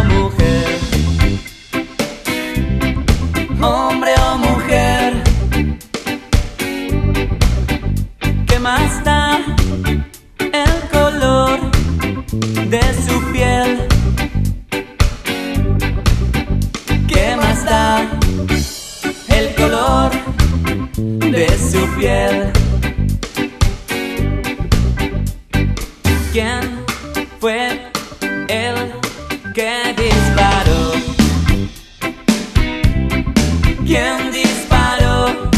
mujer, hombre o mujer, ¿qué más da el color de su piel? ¿Qué más da el color de su piel? ¿Quién fue el que disparó? ¿Quién disparó?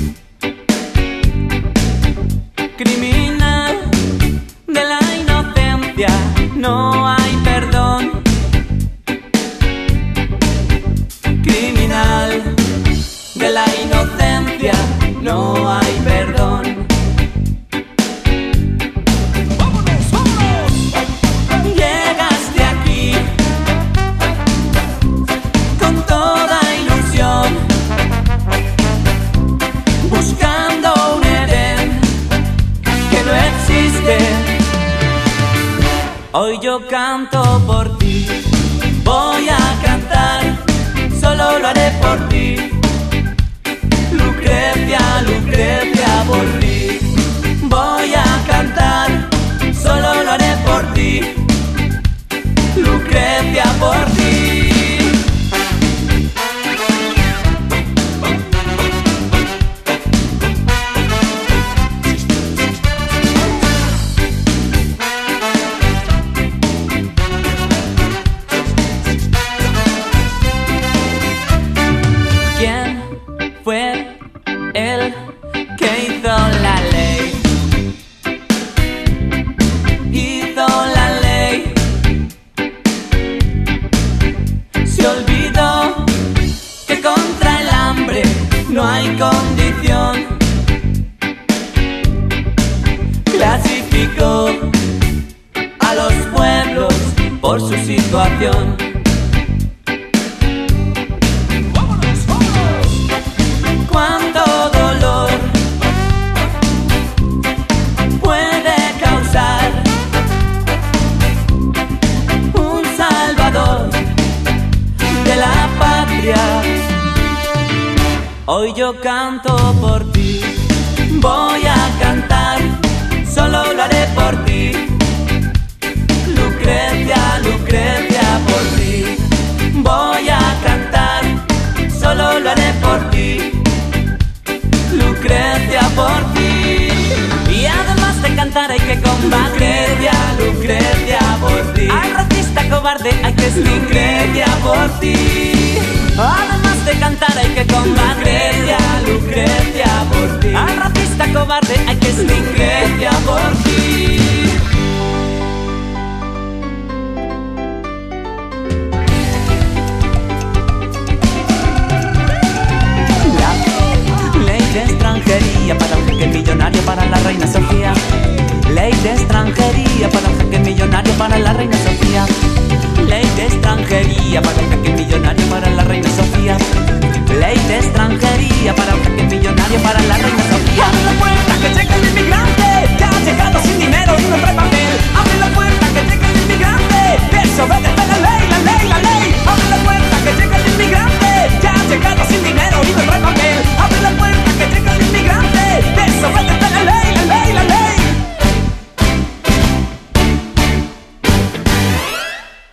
Criminal de la inocencia, no hay perdón. Criminal de la inocencia, no hay perdón. Llegaste aquí con toda ilusión, buscando un Edén que no existe. Hoy yo canto por ti, voy a cantar, solo lo haré por ti. Lucrecia, Lucrecia, por ti voy a cantar, solo lo haré por ti. Lucrecia, por ti. ¿Quién fue el que hizo la ley? Hizo la ley. Se olvidó que contra el hambre no hay condición. Clasificó a los pueblos por su situación. Cuánto dolor puede causar un salvador de la patria. Hoy yo canto por ti, voy a cantar, solo lo haré por ti. Lucrecia, Lucrecia, por ti voy a cantar, solo lo haré por ti. Lucrecia, por ti. Y además de cantar hay que combatir. Lucrecia, Lucrecia, por ti. Al racista cobarde hay que extinguir. Lucrecia, por ti. Además de cantar hay que combatir. Lucrecia, Lucrecia, por ti. Al racista cobarde hay que extinguir. Lucrecia, por ti.